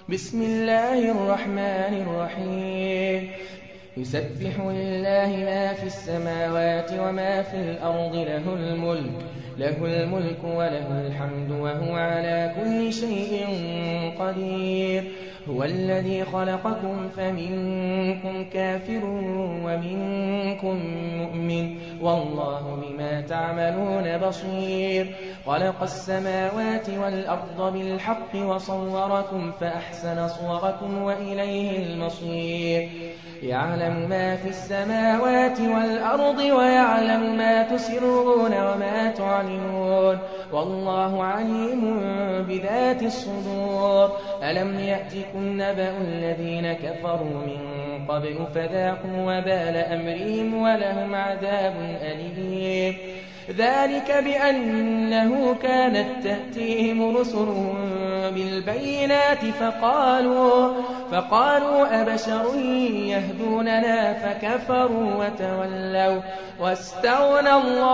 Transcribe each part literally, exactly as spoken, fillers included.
بسم الله الرحمن الرحيم يسبح لله ما في السماوات وما في الأرض له الملك له الملك وله الحمد وهو على كل شيء قدير هو الذي خلقكم فمنكم كافر ومنكم مؤمن والله بما تعملون بصير خلق السماوات والأرض بالحق وصوركم فأحسن صوركم وإليه المصير يعلم ما في السماوات والأرض ويعلم ما تسرون وما تعلنون والله عليم بذات الصدور ألم يأتكم نبأ الذين كفروا من قبل فذاقوا وبال أمرهم ولهم عذاب أليم ذلك بأنه كانت تأتيهم رسلهم بالبينات فقالوا, فقالوا أبشر يهدوننا فكفروا وتولوا واستغنى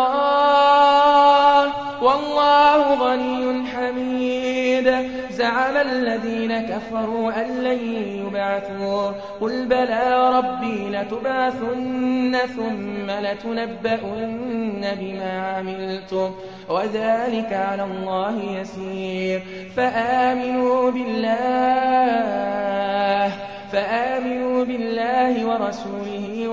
الله والله غني حميد زعم الذين كفروا أن لن يبعثوا قل بلى ربي لتبعثن ثم لتنبؤن بما عملتم وذلك على الله يسير فآمنوا بالله فآمنوا بالله ورسوله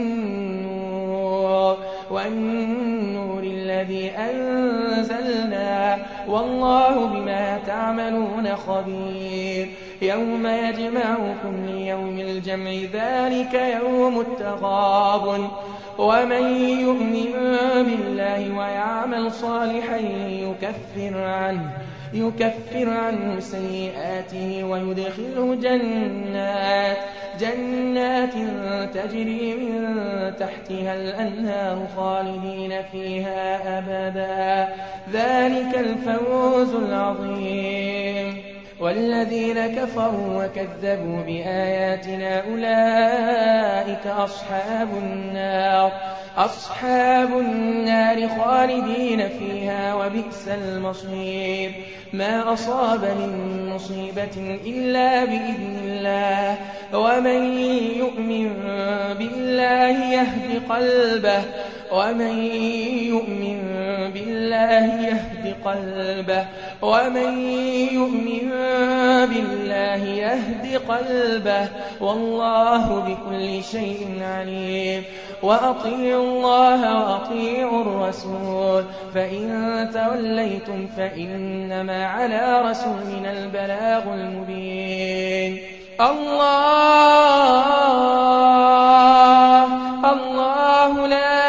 والنور والنور الذي أنزلنا والله بما تعملون خبير يوم يجمعكم ليوم الجمع ذلك يوم التغابن ومن يؤمن بالله ويعمل صالحا يكفر عنه يكفر عنه سيئاته ويدخله جنات جنات تجري من تحتها الأنهار خالدين فيها أبدا ذلك الفوز العظيم والذين كفروا وكذبوا بآياتنا أولئك أصحاب النار أصحاب النار خالدين فيها وبئس المصير ما أصاب من مصيبة إلا بإذن الله ومن يؤمن بالله يهد قلبه ومن يؤمن بالله يهد قلبه ومن يؤمن بالله يهد قلبه والله بكل شيء عليم وأطيعوا الله وأطيعوا الرسول فإن توليتم فإنما على رسولنا البلاغ المبين الله الله لا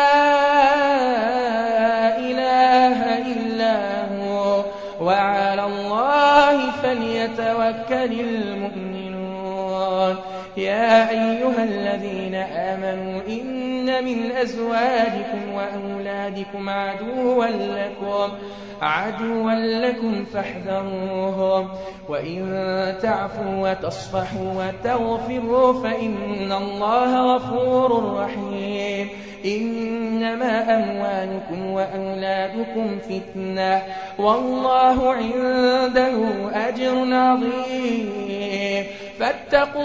إله إلا هو وعلى الله فليتوكل المؤمنون يا أيها الذين آمنوا إن من أزواجكم وأولادكم عدوا لكم عدوا لكم فاحذروهم وإن تعفوا وتصفحوا وتغفروا فإن الله غفور رحيم إنما أموالكم وأولادكم فتنة والله عنده أجر عظيم فاتقوا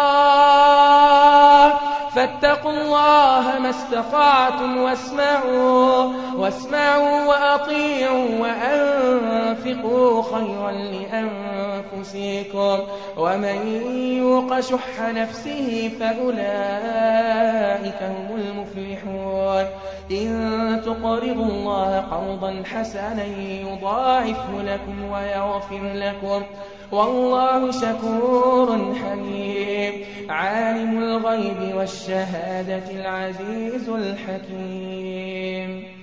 الله فاتقوا الله ما استطعتم واسمعوا واسمعوا وأطيعوا وأنفقوا خيرا لأنفسكم ومن يوق شح نفسه فأولئك هم المفلحون إن تقرضوا الله قرضا حسنا يضاعفه لكم ويغفر لكم والله شكور حليم عالم الغيب والشهادة العزيز الحكيم